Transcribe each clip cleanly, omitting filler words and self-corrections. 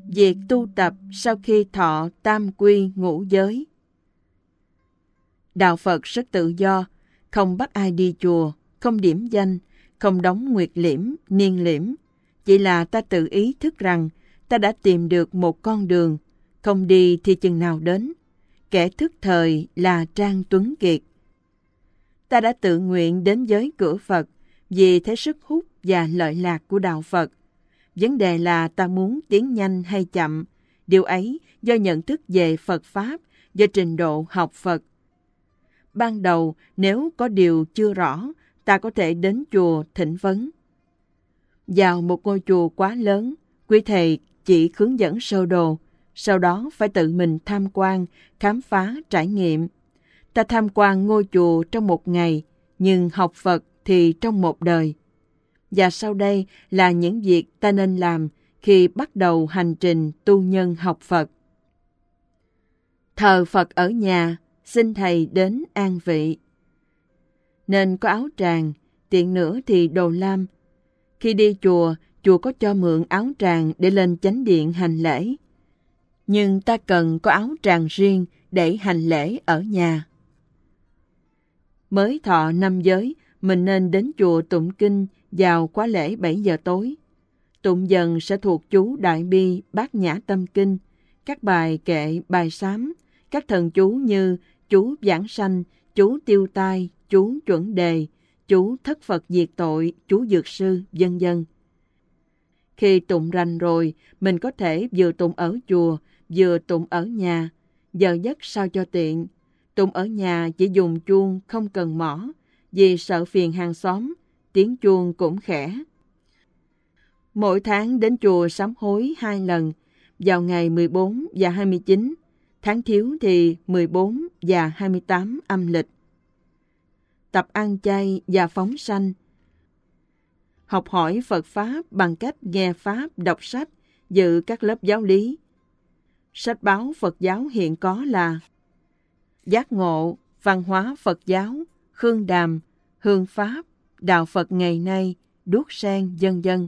Việc tu tập sau khi thọ tam quy ngũ giới. Đạo Phật rất tự do, không bắt ai đi chùa, không điểm danh, không đóng nguyệt liễm, niên liễm. Chỉ là ta tự ý thức rằng ta đã tìm được một con đường, không đi thì chừng nào đến. Kẻ thức thời là Trang Tuấn Kiệt. Ta đã tự nguyện đến giới cửa Phật vì thấy sức hút và lợi lạc của đạo Phật. Vấn đề là ta muốn tiến nhanh hay chậm, điều ấy do nhận thức về Phật Pháp, do trình độ học Phật. Ban đầu, nếu có điều chưa rõ, ta có thể đến chùa thỉnh vấn. Vào một ngôi chùa quá lớn, quý thầy chỉ hướng dẫn sơ đồ, sau đó phải tự mình tham quan, khám phá, trải nghiệm. Ta tham quan ngôi chùa trong một ngày, nhưng học Phật thì trong một đời. Và sau đây là những việc ta nên làm khi bắt đầu hành trình tu nhân học Phật. Thờ Phật ở nhà, xin Thầy đến an vị. Nên có áo tràng, tiện nữa thì đồ lam. Khi đi chùa, chùa có cho mượn áo tràng để lên chánh điện hành lễ. Nhưng ta cần có áo tràng riêng để hành lễ ở nhà. Mới thọ 5 giới, mình nên đến chùa tụng kinh vào khóa lễ 7 giờ tối. Tụng dần sẽ thuộc chú Đại Bi, Bát Nhã Tâm Kinh, các bài kệ, bài sám, các thần chú như chú Giảng Sanh, chú Tiêu Tai, chú Chuẩn Đề, chú Thất Phật Diệt Tội, chú Dược Sư, vân vân. Khi tụng rành rồi, mình có thể vừa tụng ở chùa, vừa tụng ở nhà, giờ giấc sao cho tiện. Tụng ở nhà chỉ dùng chuông, không cần mõ, vì sợ phiền hàng xóm, tiếng chuông cũng khẽ. Mỗi tháng đến chùa sám hối 2 lần, vào ngày 14 và 29, tháng thiếu thì 14 và 28 âm lịch. Tập ăn chay và phóng sanh. Học hỏi Phật Pháp bằng cách nghe Pháp, đọc sách, dự các lớp giáo lý. Sách báo Phật giáo hiện có là Giác Ngộ, Văn hóa Phật giáo, Khương Đàm, Hương Pháp, Đạo Phật ngày nay, Đuốc Sen, vân vân.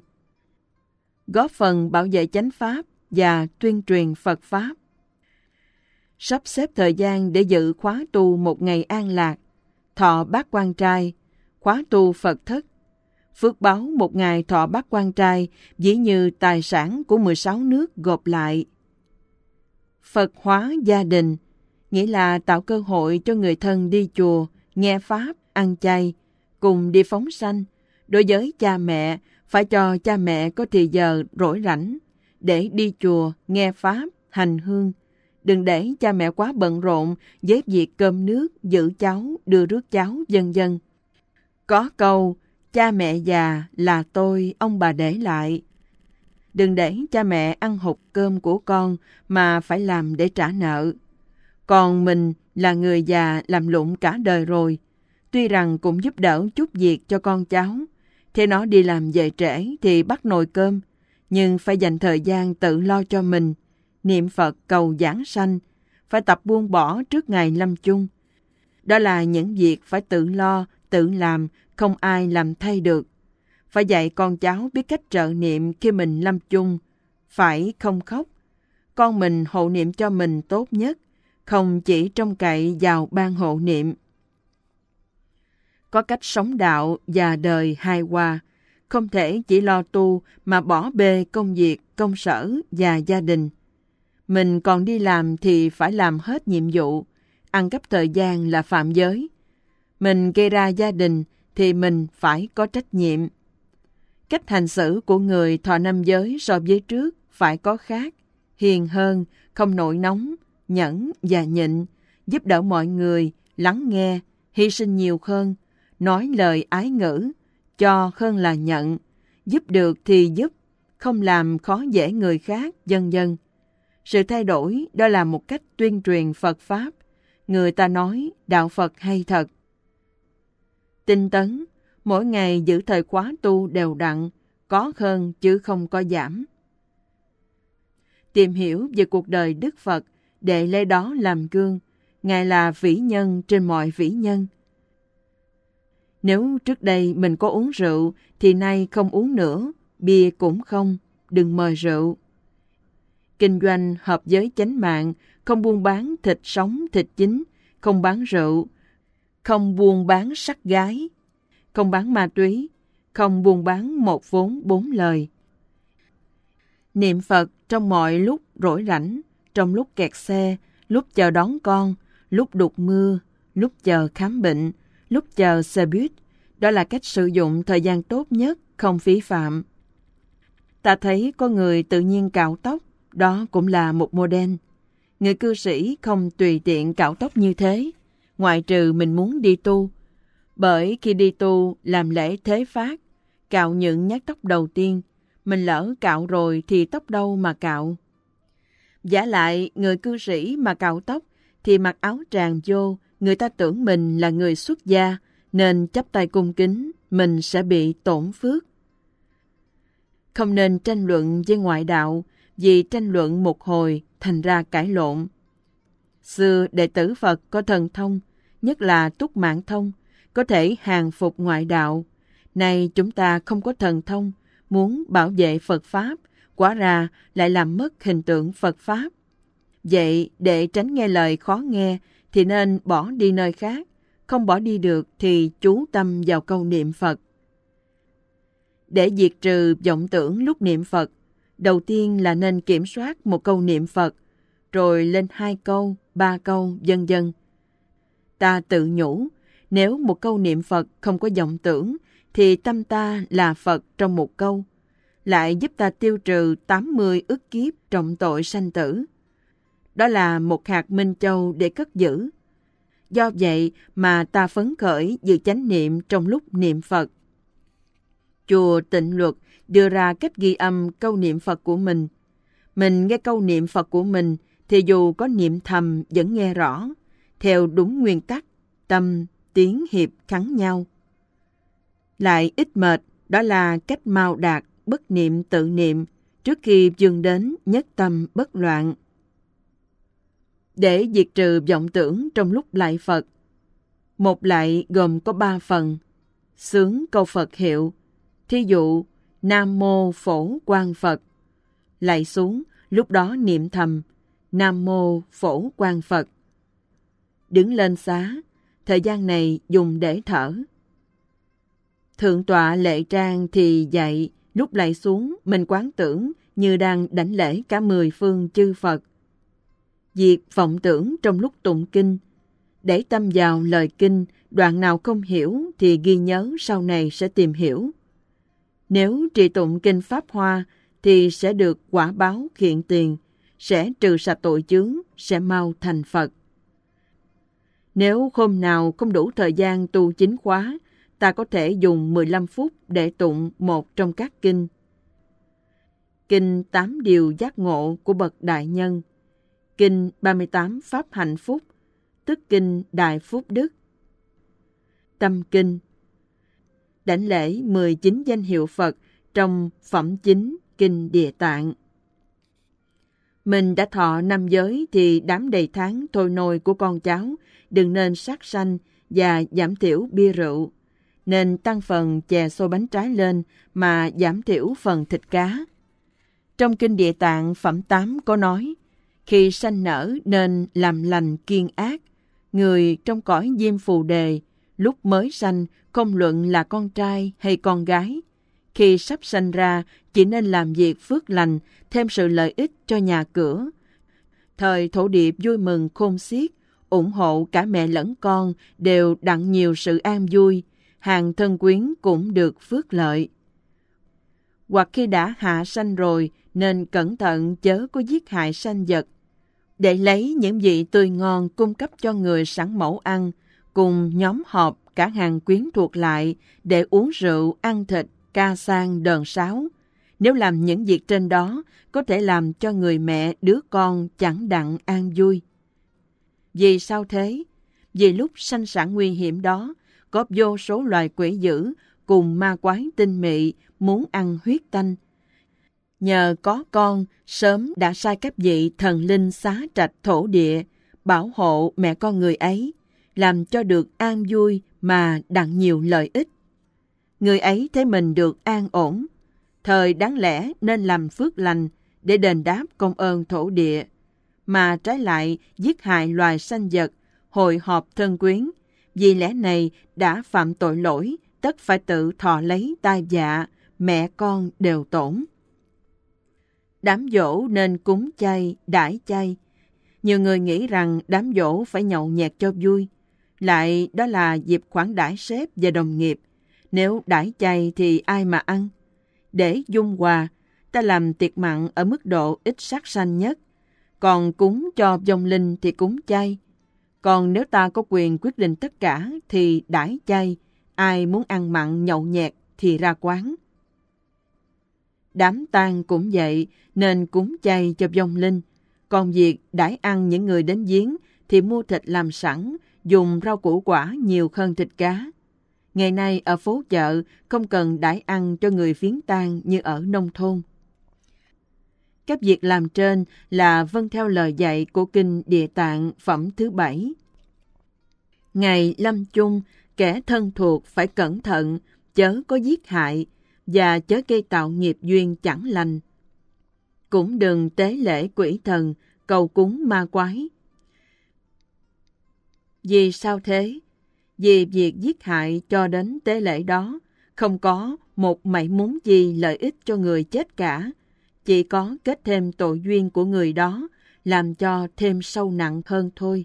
Góp phần bảo vệ chánh Pháp và tuyên truyền Phật Pháp. Sắp xếp thời gian để dự khóa tu một ngày an lạc, thọ bát quan trai, khóa tu Phật thất. Phước báo một ngày thọ bát quan trai dĩ như tài sản của 16 nước gộp lại. Phật hóa gia đình, nghĩa là tạo cơ hội cho người thân đi chùa, nghe Pháp, ăn chay, cùng đi phóng sanh. Đối với cha mẹ, phải cho cha mẹ có thì giờ rỗi rảnh để đi chùa, nghe Pháp, hành hương. Đừng để cha mẹ quá bận rộn với việc cơm nước, giữ cháu, đưa rước cháu, vân vân. Có câu, cha mẹ già là tôi, ông bà để lại. Đừng để cha mẹ ăn hụt cơm của con mà phải làm để trả nợ. Còn mình là người già làm lụng cả đời rồi. Tuy rằng cũng giúp đỡ chút việc cho con cháu. Thế nó đi làm về trễ thì bắt nồi cơm. Nhưng phải dành thời gian tự lo cho mình. Niệm Phật cầu giảng sanh. Phải tập buông bỏ trước ngày lâm chung. Đó là những việc phải tự lo, tự làm, không ai làm thay được. Phải dạy con cháu biết cách trợ niệm khi mình lâm chung. Phải không khóc. Con mình hộ niệm cho mình tốt nhất, không chỉ trông cậy vào ban hộ niệm. Có cách sống đạo và đời hài hòa, không thể chỉ lo tu mà bỏ bê công việc, công sở và gia đình. Mình còn đi làm thì phải làm hết nhiệm vụ, ăn cắp thời gian là phạm giới. Mình gây ra gia đình thì mình phải có trách nhiệm. Cách hành xử của người thọ 5 giới so với trước phải có khác, hiền hơn, không nổi nóng, nhẫn và nhịn, giúp đỡ mọi người, lắng nghe, hy sinh nhiều hơn, nói lời ái ngữ, cho hơn là nhận, giúp được thì giúp, không làm khó dễ người khác, vân vân. Sự thay đổi đó là một cách tuyên truyền Phật Pháp. Người ta nói đạo Phật hay thật. Tinh tấn, mỗi ngày giữ thời khóa tu đều đặn, có hơn chứ không có giảm. Tìm hiểu về cuộc đời Đức Phật để lấy đó làm gương. Ngài là vĩ nhân trên mọi vĩ nhân. Nếu trước đây mình có uống rượu thì nay không uống nữa, bia cũng không, đừng mời rượu. kinh doanh hợp với chánh mạng, không buôn bán thịt sống, thịt chín, không bán rượu, không buôn bán sắc gái, không bán ma túy, không buôn bán một vốn bốn lời. Niệm Phật trong mọi lúc rỗi rảnh, trong lúc kẹt xe, lúc chờ đón con, lúc đục mưa, lúc chờ khám bệnh, lúc chờ xe buýt. Đó là cách sử dụng thời gian tốt nhất, không phí phạm. Ta thấy có người tự nhiên cạo tóc, đó cũng là một model. Người cư sĩ không tùy tiện cạo tóc như thế, ngoại trừ mình muốn đi tu. Bởi khi đi tu, làm lễ thế phát, cạo những nhát tóc đầu tiên, mình lỡ cạo rồi thì tóc đâu mà cạo. Vả lại, người cư sĩ mà cạo tóc thì mặc áo tràng vô, người ta tưởng mình là người xuất gia, nên chắp tay cung kính, mình sẽ bị tổn phước. Không nên tranh luận với ngoại đạo, vì tranh luận một hồi thành ra cãi lộn. Xưa đệ tử Phật có thần thông, nhất là Túc Mạng Thông, có thể hàng phục ngoại đạo. Nay chúng ta không có thần thông, muốn bảo vệ Phật Pháp, quả ra lại làm mất hình tượng Phật Pháp. Vậy để tránh nghe lời khó nghe thì nên bỏ đi nơi khác, không bỏ đi được thì chú tâm vào câu niệm Phật. Để diệt trừ vọng tưởng lúc niệm Phật, đầu tiên là nên kiểm soát một câu niệm Phật, rồi lên 2 câu, 3 câu, vân vân. Ta tự nhủ, nếu một câu niệm Phật không có vọng tưởng, thì tâm ta là Phật trong một câu, lại giúp ta tiêu trừ 80 ức kiếp trọng tội sanh tử. Đó là một hạt minh châu để cất giữ. Do vậy mà ta phấn khởi giữ chánh niệm trong lúc niệm Phật. Chùa Tịnh Luật đưa ra cách ghi âm câu niệm Phật của mình. Mình nghe câu niệm Phật của mình thì dù có niệm thầm vẫn nghe rõ, theo đúng nguyên tắc, tâm, tiếng hiệp khắng nhau. Lại ít mệt, đó là cách mau đạt, bất niệm tự niệm, trước khi vươn đến nhất tâm bất loạn. Để diệt trừ vọng tưởng trong lúc lạy Phật, một lạy gồm có 3 phần. Xướng câu Phật hiệu, thí dụ Nam Mô Phổ Quang Phật. Lạy xuống, lúc đó niệm thầm Nam Mô Phổ Quang Phật. Đứng lên xá, thời gian này dùng để thở. Thượng tọa Lệ Trang thì dạy, lúc lạy xuống mình quán tưởng như đang đảnh lễ cả 10 phương chư Phật. Diệt vọng tưởng trong lúc tụng kinh, để tâm vào lời kinh, đoạn nào không hiểu thì ghi nhớ sau này sẽ tìm hiểu. Nếu trì tụng kinh Pháp Hoa thì sẽ được quả báo hiện tiền, sẽ trừ sạch tội chướng, sẽ mau thành Phật. Nếu hôm nào không đủ thời gian tu chính khóa, ta có thể dùng 15 phút để tụng một trong các kinh. Kinh 8 điều giác ngộ của bậc đại nhân, kinh 38 pháp hạnh phúc, tức kinh Đại Phúc Đức. Tâm kinh, đảnh lễ 19 danh hiệu Phật trong phẩm chính kinh Địa Tạng. Mình đã thọ 5 giới thì đám đầy tháng thôi nôi của con cháu đừng nên sát sanh và giảm thiểu bia rượu, nên tăng phần chè xôi bánh trái lên mà giảm thiểu phần thịt cá. Trong kinh Địa Tạng phẩm 8 có nói, khi sanh nở nên làm lành kiêng ác. Người trong cõi diêm phù đề, lúc mới sanh không luận là con trai hay con gái, khi sắp sanh ra chỉ nên làm việc phước lành, thêm sự lợi ích cho nhà cửa. Thời thổ địa vui mừng khôn xiết, ủng hộ cả mẹ lẫn con đều đặng nhiều sự an vui, hàng thân quyến cũng được phước lợi. Hoặc khi đã hạ sanh rồi nên cẩn thận chớ có giết hại sanh vật, để lấy những vị tươi ngon cung cấp cho người sẵn mẫu ăn, cùng nhóm họp cả hàng quyến thuộc lại để uống rượu, ăn thịt, ca sang đờn sáo. Nếu làm những việc trên đó, có thể làm cho người mẹ đứa con chẳng đặng an vui. Vì sao thế? Vì lúc sanh sản nguy hiểm đó, có vô số loài quỷ dữ cùng ma quái tinh mị muốn ăn huyết tanh. Nhờ có con, sớm đã sai các vị thần linh xá trạch thổ địa, bảo hộ mẹ con người ấy, làm cho được an vui mà đặng nhiều lợi ích. Người ấy thấy mình được an ổn, thời đáng lẽ nên làm phước lành, để đền đáp công ơn thổ địa, mà trái lại giết hại loài sanh vật, hội họp thân quyến. Vì lẽ này đã phạm tội lỗi, tất phải tự thọ lấy tai vạ, mẹ con đều tổn. Đám giỗ nên cúng chay, đãi chay. Nhiều người nghĩ rằng đám giỗ phải nhậu nhẹt cho vui, lại đó là dịp khoản đãi sếp và đồng nghiệp. Nếu đãi chay thì ai mà ăn? Để dung hòa, ta làm tiệc mặn ở mức độ ít sát sanh nhất, còn cúng cho vong linh thì cúng chay. Còn nếu ta có quyền quyết định tất cả thì đãi chay, ai muốn ăn mặn nhậu nhẹt thì ra quán. Đám tang cũng vậy, nên cúng chay cho vong linh. Còn việc đãi ăn những người đến viếng thì mua thịt làm sẵn, dùng rau củ quả nhiều hơn thịt cá. Ngày nay ở phố chợ không cần đãi ăn cho người viếng tang như ở nông thôn. Các việc làm trên là vâng theo lời dạy của Kinh Địa Tạng phẩm thứ 7. Ngày lâm chung, kẻ thân thuộc phải cẩn thận, chớ có giết hại, và chớ gây tạo nghiệp duyên chẳng lành. Cũng đừng tế lễ quỷ thần, cầu cúng ma quái. Vì sao thế? Vì việc giết hại cho đến tế lễ đó không có một mảy mún gì lợi ích cho người chết cả, chỉ có kết thêm tội duyên của người đó, làm cho thêm sâu nặng hơn thôi.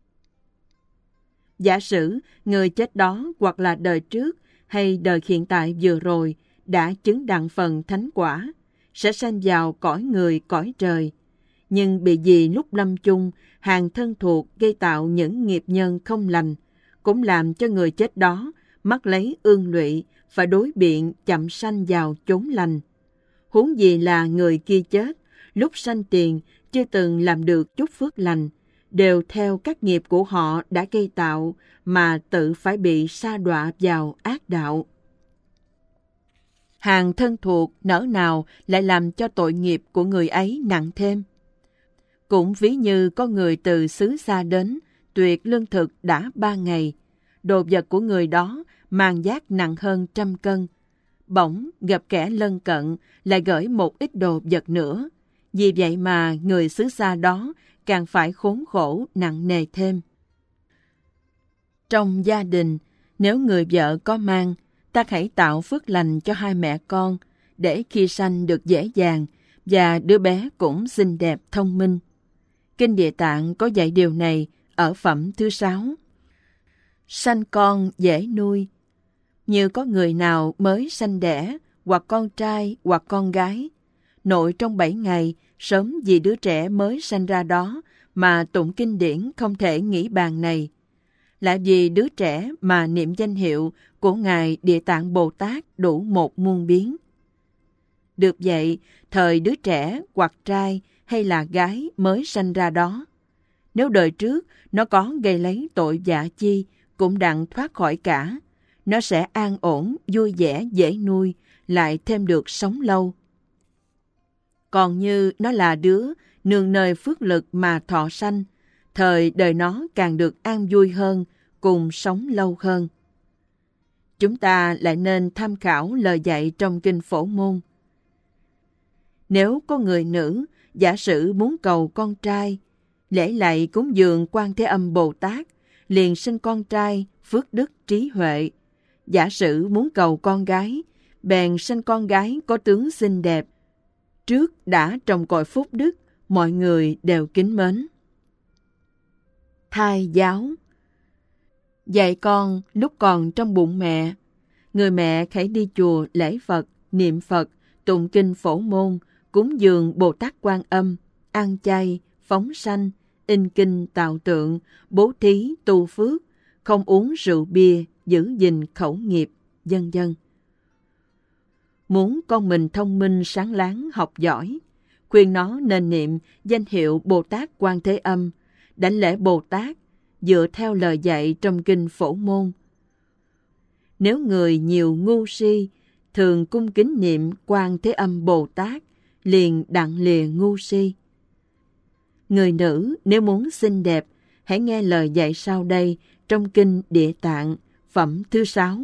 Giả sử người chết đó hoặc là đời trước hay đời hiện tại vừa rồi đã chứng đặng phần thánh quả, sẽ sanh vào cõi người cõi trời, nhưng bị vì lúc lâm chung hàng thân thuộc gây tạo những nghiệp nhân không lành, cũng làm cho người chết đó mắc lấy ương lụy, phải đối biện chậm sanh vào chốn lành. Huống gì là người kia chết, lúc sanh tiền chưa từng làm được chút phước lành, đều theo các nghiệp của họ đã gây tạo mà tự phải bị sa đọa vào ác đạo. Hàng thân thuộc nỡ nào lại làm cho tội nghiệp của người ấy nặng thêm. Cũng ví như có người từ xứ xa đến, tuyệt lương thực đã 3 ngày, đồ vật của người đó mang vác nặng hơn 100 cân. Bỗng gặp kẻ lân cận lại gửi một ít đồ vật nữa. Vì vậy mà người xứ xa đó càng phải khốn khổ nặng nề thêm. Trong gia đình, nếu người vợ có mang, ta hãy tạo phước lành cho hai mẹ con, để khi sanh được dễ dàng, và đứa bé cũng xinh đẹp thông minh. Kinh Địa Tạng có dạy điều này ở phẩm thứ 6. Sanh con dễ nuôi. Như có người nào mới sanh đẻ, hoặc con trai hoặc con gái, nội trong 7 ngày, sớm vì đứa trẻ mới sanh ra đó mà tụng kinh điển không thể nghỉ bàn này. Lại vì đứa trẻ mà niệm danh hiệu của Ngài Địa Tạng Bồ Tát đủ 1 muôn biến. Được vậy, thời đứa trẻ hoặc trai hay là gái mới sanh ra đó, nếu đời trước nó có gây lấy tội vạ chi, cũng đặng thoát khỏi cả, nó sẽ an ổn, vui vẻ, dễ nuôi, lại thêm được sống lâu. Còn như nó là đứa nương nơi phước lực mà thọ sanh, thời đời nó càng được an vui hơn, cùng sống lâu hơn. Chúng ta lại nên tham khảo lời dạy trong Kinh Phổ Môn. Nếu có người nữ, giả sử muốn cầu con trai, lễ lạy cúng dường Quan Thế Âm Bồ Tát, liền sinh con trai, phước đức trí huệ. Giả sử muốn cầu con gái, bèn sinh con gái có tướng xinh đẹp. Trước đã trong cõi phúc đức, mọi người đều kính mến. Thai giáo. Dạy con lúc còn trong bụng mẹ, người mẹ hãy đi chùa lễ Phật, niệm Phật, tụng kinh Phổ Môn, cúng dường Bồ Tát Quan Âm, ăn chay, phóng sanh, in kinh tạo tượng, bố thí tu phước, không uống rượu bia, giữ gìn khẩu nghiệp, vân vân. Muốn con mình thông minh sáng láng học giỏi, khuyên nó nên niệm danh hiệu Bồ Tát Quan Thế Âm, đảnh lễ Bồ Tát dựa theo lời dạy trong kinh Phổ Môn. Nếu người nhiều ngu si, thường cung kính niệm Quan Thế Âm Bồ Tát, liền đặng lìa ngu si. Người nữ nếu muốn xinh đẹp, hãy nghe lời dạy sau đây trong Kinh Địa Tạng, phẩm thứ 6.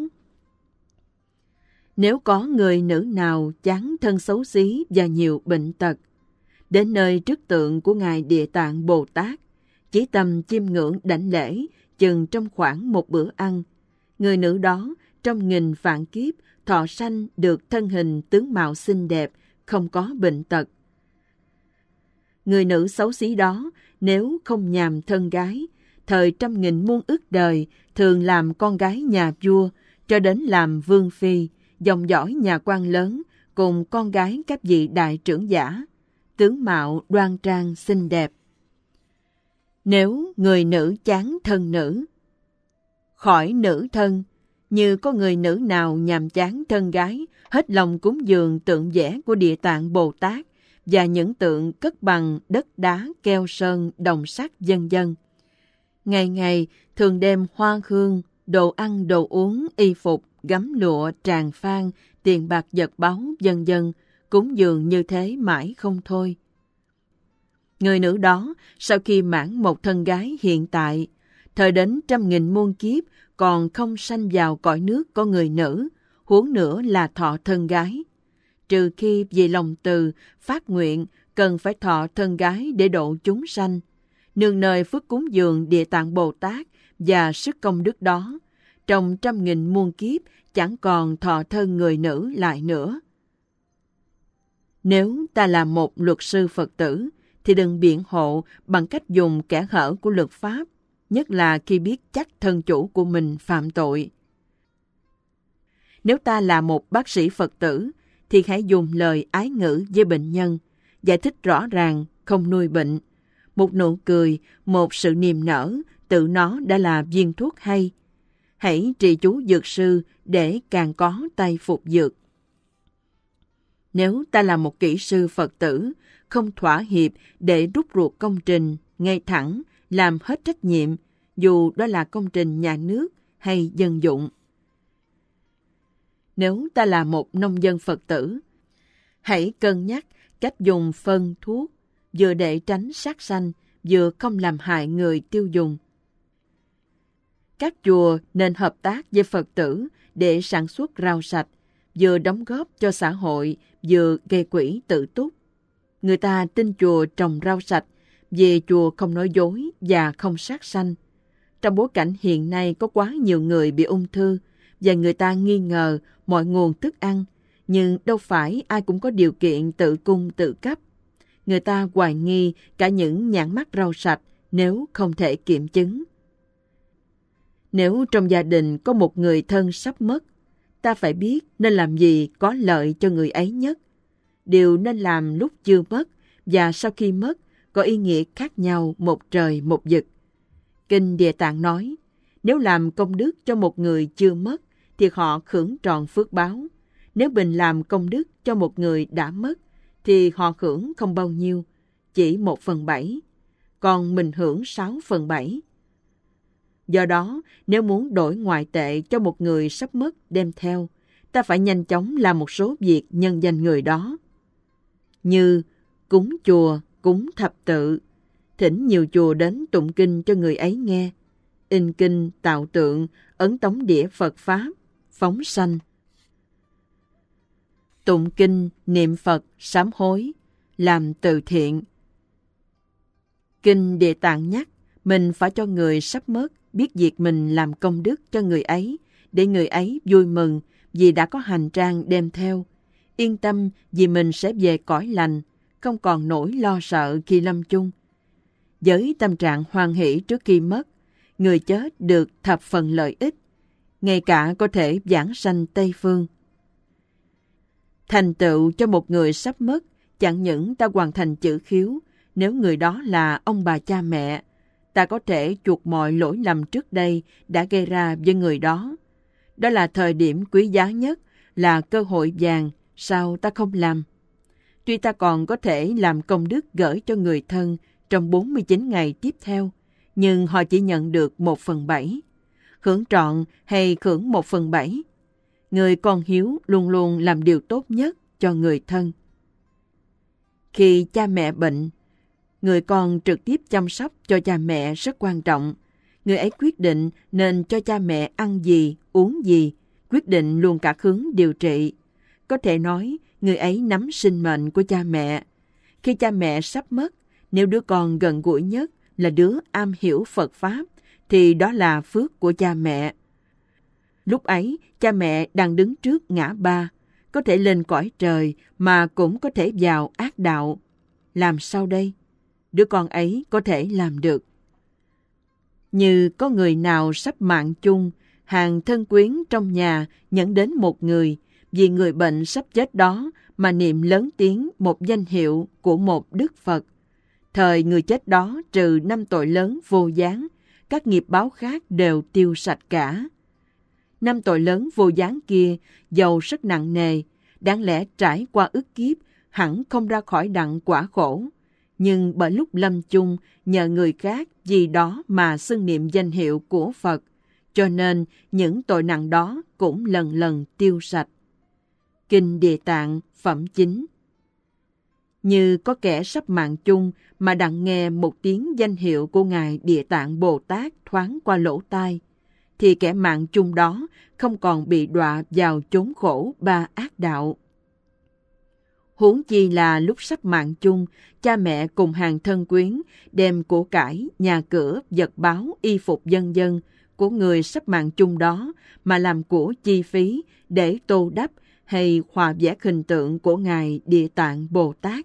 Nếu có người nữ nào chán thân xấu xí và nhiều bệnh tật, đến nơi trước tượng của Ngài Địa Tạng Bồ Tát, chí tâm chiêm ngưỡng đảnh lễ chừng trong khoảng một bữa ăn. Người nữ đó trong nghìn vạn kiếp thọ sanh được thân hình tướng mạo xinh đẹp, không có bệnh tật. Người nữ xấu xí đó nếu không nhàm thân gái, thời trăm nghìn muôn ức đời thường làm con gái nhà vua, cho đến làm vương phi, dòng dõi nhà quan lớn, cùng con gái các vị đại trưởng giả, tướng mạo đoan trang xinh đẹp. Nếu người nữ chán thân nữ, khỏi nữ thân, như có người nữ nào nhàm chán thân gái, hết lòng cúng dường tượng vẽ của Địa Tạng Bồ Tát và những tượng cất bằng đất đá, keo sơn, đồng sắt vân vân. Ngày ngày thường đem hoa hương, đồ ăn, đồ uống, y phục, gấm lụa, tràng phan, tiền bạc vật báu vân vân, cúng dường như thế mãi không thôi. Người nữ đó sau khi mãn một thân gái hiện tại, thời đến trăm nghìn muôn kiếp còn không sanh vào cõi nước có người nữ, huống nữa là thọ thân gái. Trừ khi vì lòng từ, phát nguyện cần phải thọ thân gái để độ chúng sanh, nương nơi phước cúng dường Địa Tạng Bồ Tát và sức công đức đó, trong trăm nghìn muôn kiếp chẳng còn thọ thân người nữ lại nữa. Nếu ta là một luật sư Phật tử, thì đừng biện hộ bằng cách dùng kẽ hở của luật pháp, nhất là khi biết chắc thân chủ của mình phạm tội. Nếu ta là một bác sĩ Phật tử, thì hãy dùng lời ái ngữ với bệnh nhân, giải thích rõ ràng, không nuôi bệnh. Một nụ cười, một sự niềm nở, tự nó đã là viên thuốc hay. Hãy trì chú dược sư để càng có tay phục dược. Nếu ta là một kỹ sư Phật tử, không thỏa hiệp để rút ruột công trình, ngay thẳng, làm hết trách nhiệm, dù đó là công trình nhà nước hay dân dụng. Nếu ta là một nông dân Phật tử, hãy cân nhắc cách dùng phân thuốc, vừa để tránh sát sanh, vừa không làm hại người tiêu dùng. Các chùa nên hợp tác với Phật tử để sản xuất rau sạch, vừa đóng góp cho xã hội, vừa gây quỹ tự túc. Người ta tin chùa trồng rau sạch, vì chùa không nói dối và không sát sanh. Trong bối cảnh hiện nay có quá nhiều người bị ung thư, và người ta nghi ngờ mọi nguồn thức ăn, nhưng đâu phải ai cũng có điều kiện tự cung tự cấp. Người ta hoài nghi cả những nhãn mác rau sạch nếu không thể kiểm chứng. Nếu trong gia đình có một người thân sắp mất, ta phải biết nên làm gì có lợi cho người ấy nhất. Điều nên làm lúc chưa mất và sau khi mất có ý nghĩa khác nhau một trời một vực. Kinh Địa Tạng nói, nếu làm công đức cho một người chưa mất, thì họ hưởng trọn phước báo. Nếu mình làm công đức cho một người đã mất, thì họ hưởng không bao nhiêu, chỉ 1/7, còn mình hưởng 6/7. Do đó, nếu muốn đổi ngoại tệ cho một người sắp mất đem theo, ta phải nhanh chóng làm một số việc nhân danh người đó. Như cúng chùa, cúng thập tự, thỉnh nhiều chùa đến tụng kinh cho người ấy nghe, in kinh, tạo tượng, ấn tống đĩa Phật Pháp, phóng sanh. Tụng kinh, niệm Phật, sám hối, làm từ thiện. Kinh Địa Tạng nhắc, mình phải cho người sắp mất biết việc mình làm công đức cho người ấy, để người ấy vui mừng vì đã có hành trang đem theo, yên tâm vì mình sẽ về cõi lành, không còn nỗi lo sợ khi lâm chung. Với tâm trạng hoan hỷ trước khi mất, người chết được thập phần lợi ích, ngay cả có thể vãng sanh Tây Phương. Thành tựu cho một người sắp mất, chẳng những ta hoàn thành chữ khiếu, nếu người đó là ông bà cha mẹ, ta có thể chuộc mọi lỗi lầm trước đây đã gây ra với người đó. Đó là thời điểm quý giá nhất, là cơ hội vàng, sao ta không làm? Tuy ta còn có thể làm công đức gửi cho người thân trong 49 ngày tiếp theo, nhưng họ chỉ nhận được 1/7. Hưởng trọn hay hưởng 1/7? Người con hiếu luôn luôn làm điều tốt nhất cho người thân. Khi cha mẹ bệnh, người con trực tiếp chăm sóc cho cha mẹ rất quan trọng. Người ấy quyết định nên cho cha mẹ ăn gì, uống gì, quyết định luôn cả hướng điều trị. Có thể nói, người ấy nắm sinh mệnh của cha mẹ. Khi cha mẹ sắp mất, nếu đứa con gần gũi nhất là đứa am hiểu Phật Pháp, thì đó là phước của cha mẹ. Lúc ấy, cha mẹ đang đứng trước ngã ba, có thể lên cõi trời mà cũng có thể vào ác đạo. Làm sao đây? Đứa con ấy có thể làm được. Như có người nào sắp mạng chung, hàng thân quyến trong nhà nhận đến một người, vì người bệnh sắp chết đó mà niệm lớn tiếng một danh hiệu của một Đức Phật. Thời người chết đó trừ 5 tội lớn vô gián, các nghiệp báo khác đều tiêu sạch cả. 5 tội lớn vô gián kia dầu rất nặng nề, đáng lẽ trải qua ức kiếp hẳn không ra khỏi đặng quả khổ. Nhưng bởi lúc lâm chung nhờ người khác vì đó mà xưng niệm danh hiệu của Phật, cho nên những tội nặng đó cũng lần lần tiêu sạch. Kinh Địa Tạng phẩm 9. Như có kẻ sắp mạng chung mà đặng nghe một tiếng danh hiệu của Ngài Địa Tạng Bồ Tát thoáng qua lỗ tai, thì kẻ mạng chung đó không còn bị đọa vào chốn khổ ba ác đạo. Huống chi là lúc sắp mạng chung, cha mẹ cùng hàng thân quyến đem của cải, nhà cửa, vật báo, y phục vân vân của người sắp mạng chung đó mà làm của chi phí để tô đắp hay hòa vẽ hình tượng của Ngài Địa Tạng Bồ Tát.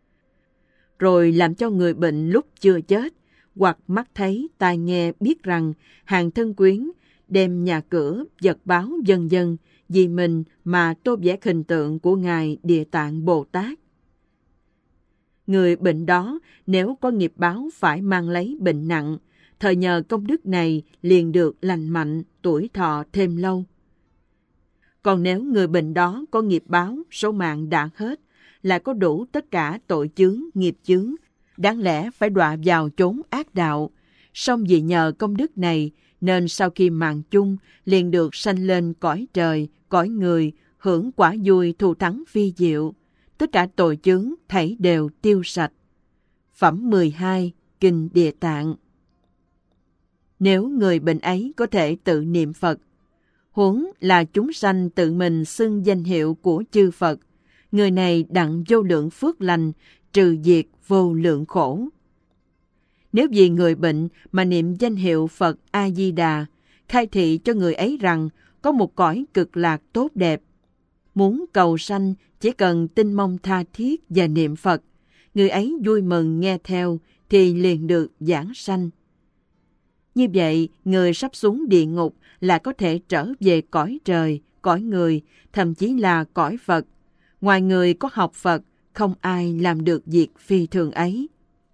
Rồi làm cho người bệnh lúc chưa chết, hoặc mắt thấy, tai nghe biết rằng hàng thân quyến đem nhà cửa, vật báo vân vân vì mình mà tô vẽ hình tượng của Ngài Địa Tạng Bồ Tát. Người bệnh đó nếu có nghiệp báo phải mang lấy bệnh nặng, thời nhờ công đức này liền được lành mạnh, tuổi thọ thêm lâu. Còn nếu người bệnh đó có nghiệp báo, số mạng đã hết, lại có đủ tất cả tội chướng, nghiệp chướng, đáng lẽ phải đọa vào chốn ác đạo. Song vì nhờ công đức này, nên sau khi mạng chung liền được sanh lên cõi trời, cõi người, hưởng quả vui thù thắng phi diệu. Tất cả tội chướng thảy đều tiêu sạch. Phẩm 12, Kinh Địa Tạng. Nếu người bệnh ấy có thể tự niệm Phật, huống là chúng sanh tự mình xưng danh hiệu của chư Phật, người này đặng vô lượng phước lành, trừ diệt vô lượng khổ. Nếu vì người bệnh mà niệm danh hiệu Phật A-di-đà, khai thị cho người ấy rằng có một cõi cực lạc tốt đẹp. Muốn cầu sanh chỉ cần tin mong tha thiết và niệm Phật, người ấy vui mừng nghe theo thì liền được giảng sanh. Như vậy, người sắp xuống địa ngục là có thể trở về cõi trời, cõi người, thậm chí là cõi Phật. Ngoài người có học Phật, không ai làm được việc phi thường ấy.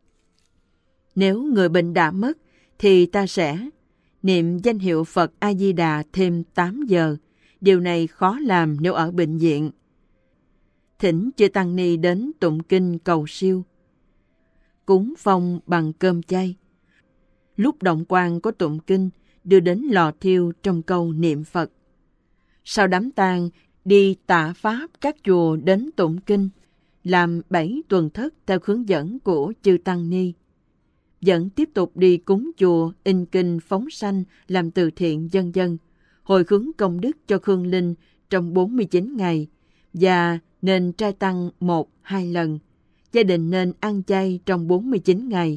Nếu người bệnh đã mất, thì ta sẽ niệm danh hiệu Phật A-di-đà thêm 8 giờ. Điều này khó làm nếu ở bệnh viện. Thỉnh chư Tăng Ni đến tụng kinh cầu siêu. Cúng phong bằng cơm chay. Lúc động quan có tụng kinh, đưa đến lò thiêu trong câu niệm Phật. Sau đám tang, đi tạ pháp các chùa đến tụng kinh, làm 7 tuần thất theo hướng dẫn của chư Tăng Ni. Vẫn tiếp tục đi cúng chùa, in kinh, phóng sanh, làm từ thiện vân vân, hồi hướng công đức cho Khương Linh trong 49 ngày, và nên trai tăng 1-2 lần. Gia đình nên ăn chay trong 49 ngày.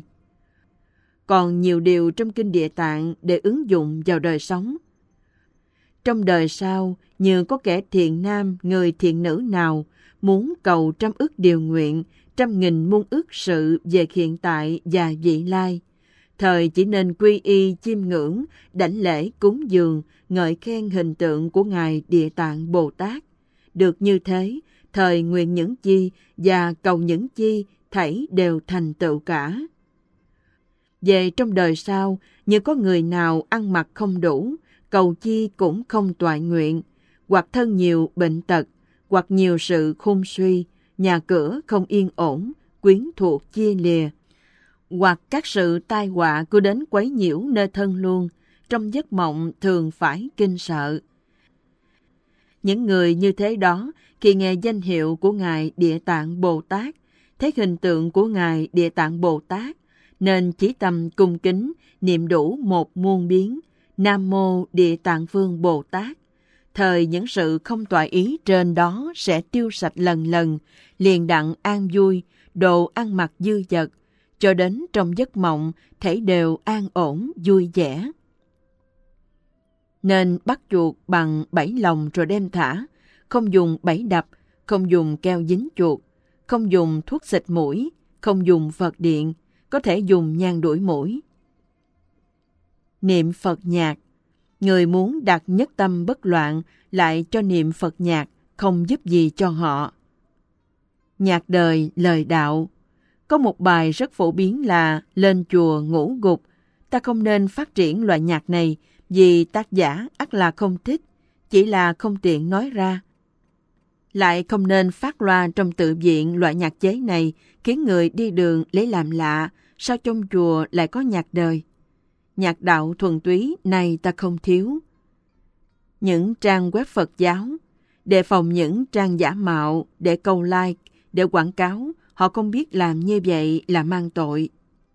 Còn nhiều điều trong Kinh Địa Tạng để ứng dụng vào đời sống. Trong đời sau, như có kẻ thiện nam, người thiện nữ nào muốn cầu 100 ức điều nguyện, 100.000 muôn ức sự về hiện tại và vị lai, thời chỉ nên quy y chiêm ngưỡng, đảnh lễ cúng dường, ngợi khen hình tượng của Ngài Địa Tạng Bồ Tát. Được như thế, thời nguyện những chi và cầu những chi thảy đều thành tựu cả. Về trong đời sau, như có người nào ăn mặc không đủ, cầu chi cũng không toại nguyện, hoặc thân nhiều bệnh tật, hoặc nhiều sự khôn suy, nhà cửa không yên ổn, quyến thuộc chia lìa, hoặc các sự tai họa cứ đến quấy nhiễu nơi thân luôn, trong giấc mộng thường phải kinh sợ. Những người như thế đó, khi nghe danh hiệu của Ngài Địa Tạng Bồ Tát, thấy hình tượng của Ngài Địa Tạng Bồ Tát, nên chỉ tầm cung kính niệm đủ 1 muôn biến, Nam Mô Địa Tạng Vương Bồ Tát. Thời những sự không toại ý trên đó sẽ tiêu sạch lần lần, liền đặng an vui, đồ ăn mặc dư dật, cho đến trong giấc mộng thể đều an ổn, vui vẻ. Nên bắt chuột bằng bẫy lồng rồi đem thả, không dùng bẫy đập, không dùng keo dính chuột, không dùng thuốc xịt mũi, không dùng vật điện, có thể dùng nhang đuổi muỗi. Niệm Phật nhạc. Người muốn đạt nhất tâm bất loạn lại cho niệm Phật nhạc, không giúp gì cho họ. Nhạc đời, lời đạo. Có một bài rất phổ biến là lên chùa ngủ gục. Ta không nên phát triển loại nhạc này vì tác giả ắt là không thích, chỉ là không tiện nói ra. Lại không nên phát loa trong tự viện loại nhạc chế này, khiến người đi đường lấy làm lạ, sao trong chùa lại có nhạc đời. Nhạc đạo thuần túy này ta không thiếu. Những trang web Phật giáo, đề phòng những trang giả mạo để câu like, để quảng cáo, họ không biết làm như vậy là mang tội.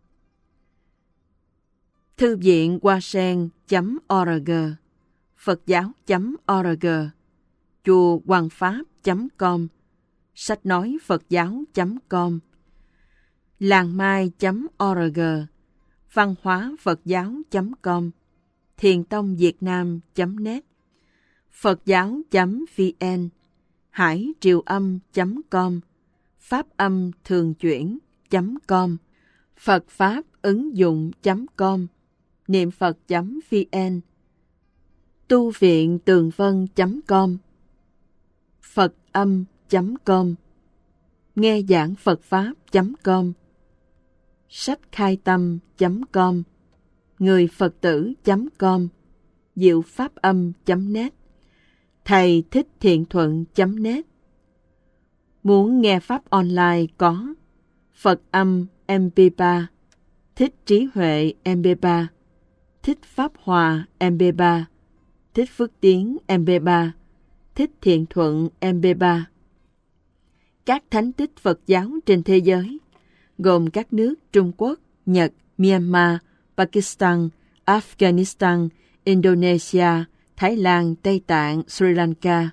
Thư viện hoa-sen.org, Phật giáo.org, chùa Hoàng Pháp.com, sách nói Phật giáo.com, làng mai.org, văn hóa Phật giáo.com, thiền tông Việt Nam.net, Phật giáo.vn, hải triều âm.com, pháp âm thường chuyển.com, Phật Pháp ứng dụng.com, niệm Phật.vn, tu viện tường vân.com, Phật âm.com, nghe giảng Phật Pháp.com, sách khai tâm.com, người Phật tử.com, diệu pháp âm.net, thầy thích thiện thuận.net. Muốn nghe Pháp online có Phật âm MP3, thích trí huệ MP3, thích Pháp Hòa MP3, thích Phước Tiến MP3, thích Thiện Thuận MP3. Các thánh tích Phật giáo trên thế giới, gồm các nước Trung Quốc, Nhật, Myanmar, Pakistan, Afghanistan, Indonesia, Thái Lan, Tây Tạng, Sri Lanka.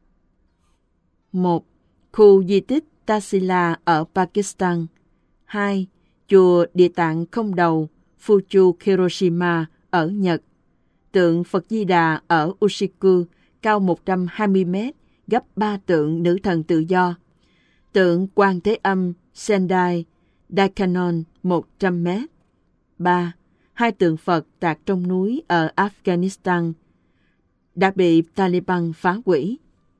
1. Khu di tích Taxila ở Pakistan. 2. Chùa Địa Tạng Không Đầu, Fuchu Hiroshima ở Nhật. Tượng Phật Di Đà ở Ushiku, cao 120 m, gấp 3 tượng Nữ Thần Tự Do. Tượng Quan Thế Âm Sendai, Daikanon 100 m. 3. 2 tượng Phật tạc trong núi ở Afghanistan đã bị Taliban phá hủy.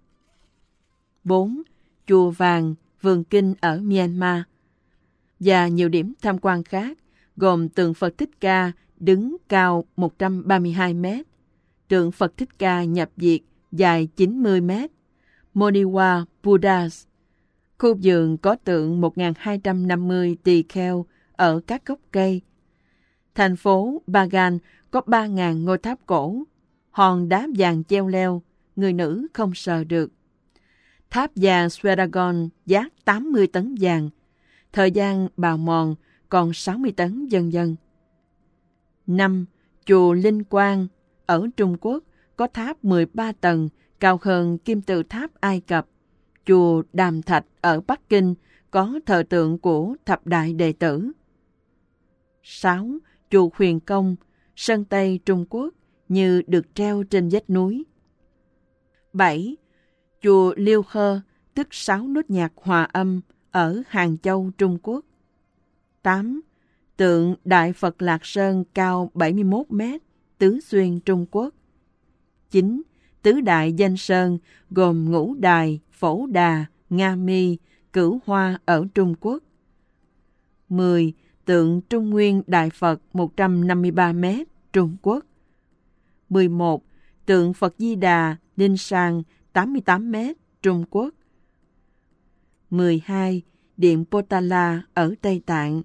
4. Chùa Vàng, Vườn Kinh ở Myanmar và nhiều điểm tham quan khác, gồm tượng Phật Thích Ca đứng cao 132 m, tượng Phật Thích Ca nhập diệt dài 90 m, Moniwa Buddhas. Khu vườn có tượng 1.250 tỳ kheo ở các gốc cây. Thành phố Bagan có 3.000 ngôi tháp cổ, hòn đá vàng treo leo, người nữ không sờ được. Tháp vàng Swedagon giá 80 tấn vàng, thời gian bào mòn còn 60 tấn vân vân. 5. Chùa Linh Quang ở Trung Quốc có tháp 13 tầng, cao hơn kim tự tháp Ai Cập. Chùa Đàm Thạch ở Bắc Kinh có thờ tượng của thập đại đệ tử. 6. Chùa Huyền Công, Sơn Tây Trung Quốc, như được treo trên vách núi. 7. Chùa Liêu Hơ, tức 6 nốt nhạc hòa âm, ở Hàng Châu, Trung Quốc. 8. Tượng Đại Phật Lạc Sơn cao 71 m, Tứ Xuyên, Trung Quốc. 9. Tứ Đại Danh Sơn gồm Ngũ Đài, Phổ Đà, Nga Mi, Cửu Hoa ở Trung Quốc. 10. Tượng Trung Nguyên Đại Phật 153 m, Trung Quốc. 11. Tượng Phật Di Đà, Linh Sang 88 m, Trung Quốc. 12. Điện Potala ở Tây Tạng.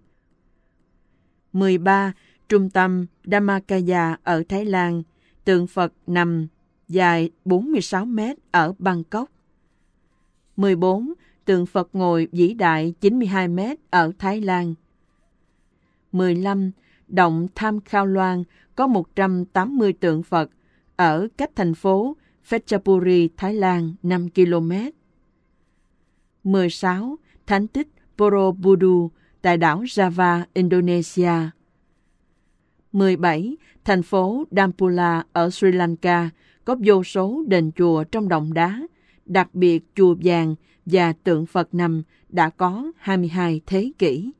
13. Trung tâm Dhammakaya ở Thái Lan, tượng Phật nằm dài 46 m ở Bangkok. 14. Tượng Phật ngồi vĩ đại 92 m ở Thái Lan. 15. Động Tham Khao Loan có 180 tượng Phật ở cách thành phố Phetchaburi, Thái Lan 5 km. 16. Thánh tích Borobudur tại đảo Java, Indonesia. 17. Thành phố Dambulla ở Sri Lanka có vô số đền chùa trong động đá, đặc biệt chùa vàng và tượng Phật nằm đã có 22 thế kỷ.